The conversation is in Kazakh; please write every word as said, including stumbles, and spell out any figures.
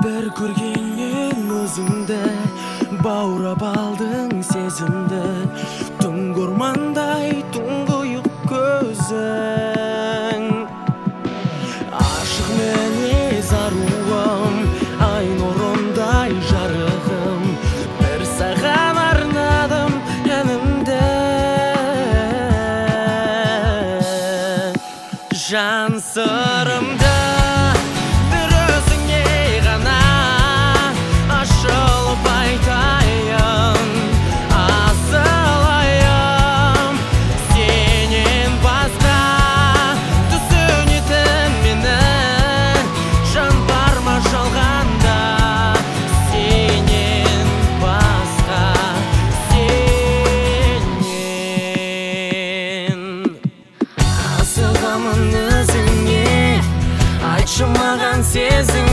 бір көргеннен өзіңді баурап алдың сезімді, түнгі ормандай тұңғиық көзің. Ашық мінез аруым, ай нұрындай жарығым, бір саған арнадым әнімді. Жан сырымды бір өзіңе ғана ашылып айтайын, асылайым сенен басқа түсінетін мені. Жан бар ма жалғанда сенен басқа, сенен. Асығамын өзіңе, айтшы маған сезің